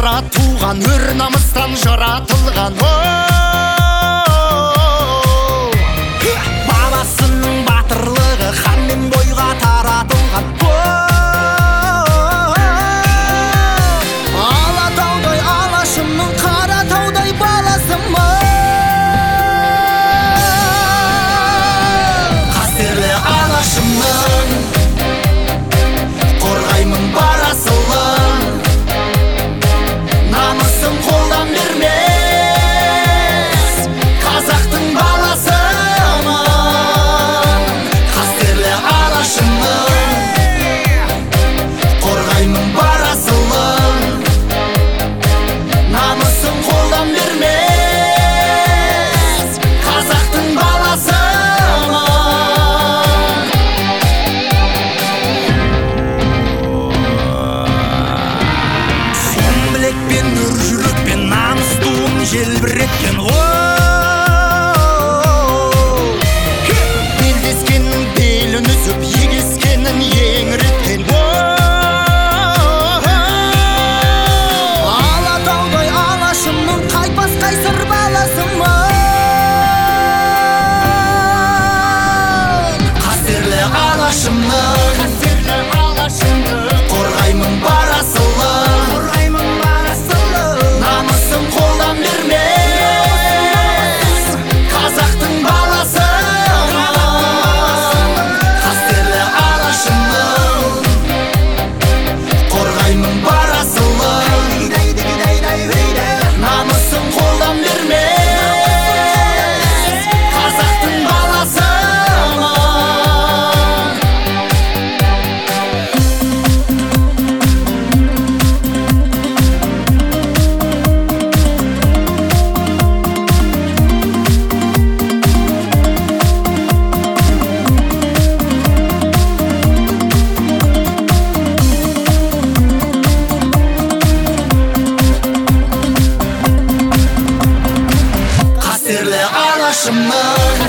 қара туған, өр намыстан жаратылған. Баласының батырлығы хан мен бойға таратылған. Алатаудай алашымның, Қаратаудай баласымын. Қастерлі алашымның, қорғаймын бар асылын. Намысын қолдан бермес, қазақтың баласымын. Қастерлі алашымның, қорғаймын бар асылын. Намысын қолдан бермес, қазақтың баласымын. Сом білекпен, өр жүрекпен, намыс туын желбіреткен. Белдескеннің белін үзіп, егескенін еңіреткен. Алатаудай алашымның, қайтпас қайсыр баласымын. Қастерлі алашымның, қорғаймын бар асылын. Намысын қолдан бермес, қазақтың баласымын. Қастерлі алашымның, қорғаймын бар асылын. Намысын қолдан бермес, қазақтың баласымын. Қастерлі алашымның,